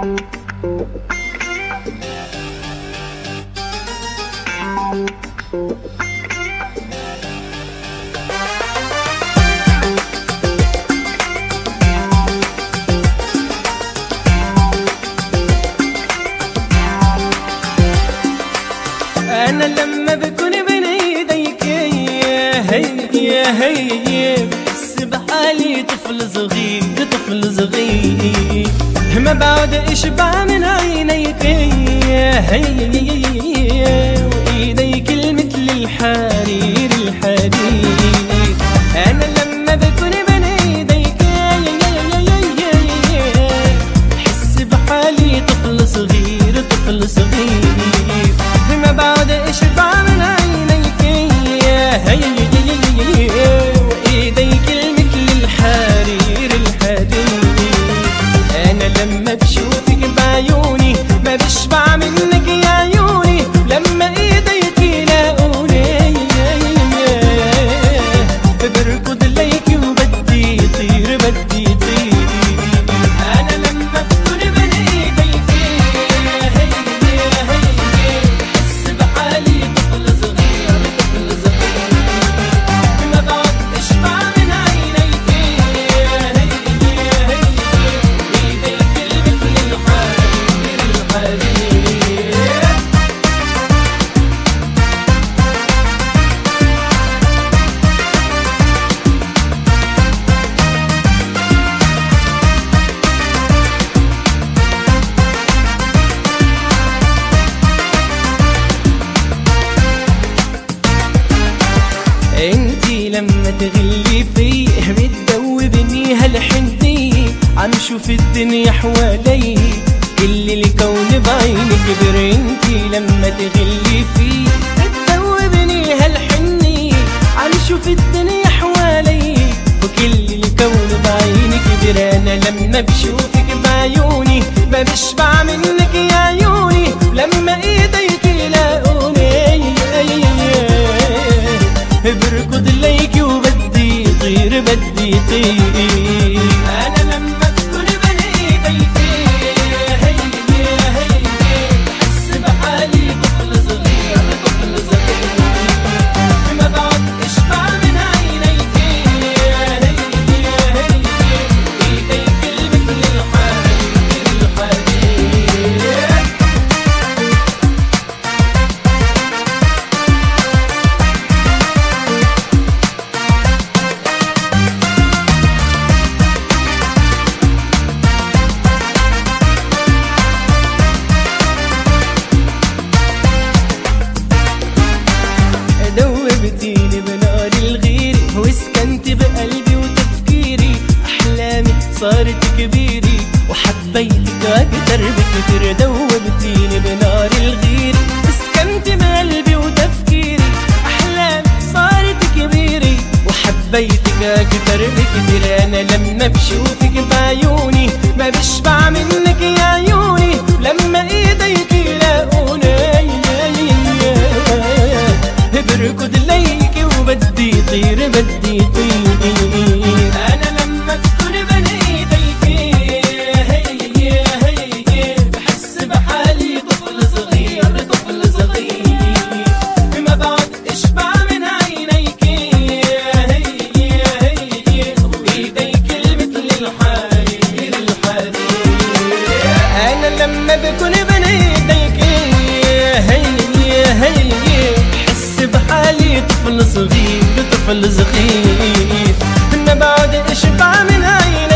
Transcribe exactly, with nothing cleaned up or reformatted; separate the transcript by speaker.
Speaker 1: أنا لما بكون بين يديك هي هي بحس بحالي طفل صغير طفل صغير ما بعد اشبع من عينيك هي وإيديك مثل الحرير الحرير. أنا لما بكون بين يديك بحس بحالي طفل صغير طفل صغير ما بعد اشبع من عينيك وايديك مثل الحرير الحرير. انا لما بشوفك بعيوني ما بشبع منك يا عيوني لما ايديك يلاقوني بركض ليك وبدي طير بدي طير. انا لما بكون بين ايديك انتي لما تغلي فيه بتدوبني هالحنية عم شوف الدنيا حوالي كل الكون بعينك كبر. انتي لما تغلي فيه بتدوبني هالحنية عم شوف الدنيا حوالي وكل الكون بعينك كبر. انا لما بشوفك بعيوني ما بشبع منك يا عيوني لما ايديك يلاقوني بركض ليك وبدي طير بدي طير. أنا لما بكون بين إيديك هي هي بحس بحالي طفل صغير طفل صغير ما بعد اشبع من عينيك هي هي إيديك مثل الحرير الحرير. دوبتيني بنار الغير وسكنت بقلبي وتفكيري أحلامي صارت كبيري وحبيتك أكتر بكتير. دوبتيني بنار الغير وسكنت بقلبي وتفكيري أحلامي صارت كبيري وحبيتك أكتر بكتير. أنا لما بشوفك بعيوني ما بشبع منك يا عيوني لما إيديك يلاقوني بركض ليك وبدي طير بدي طير. أنا لما بكون بين إيديك هي هي بحس بحالي طفل صغير طفل صغير ما بعد اشبع من عينيك هي هي وإيديك مثل الحرير الحرير. أنا لما بكون بين إيديك هي هي بحالي طفل صغير طفل صغير ما بعد اشبع من عيني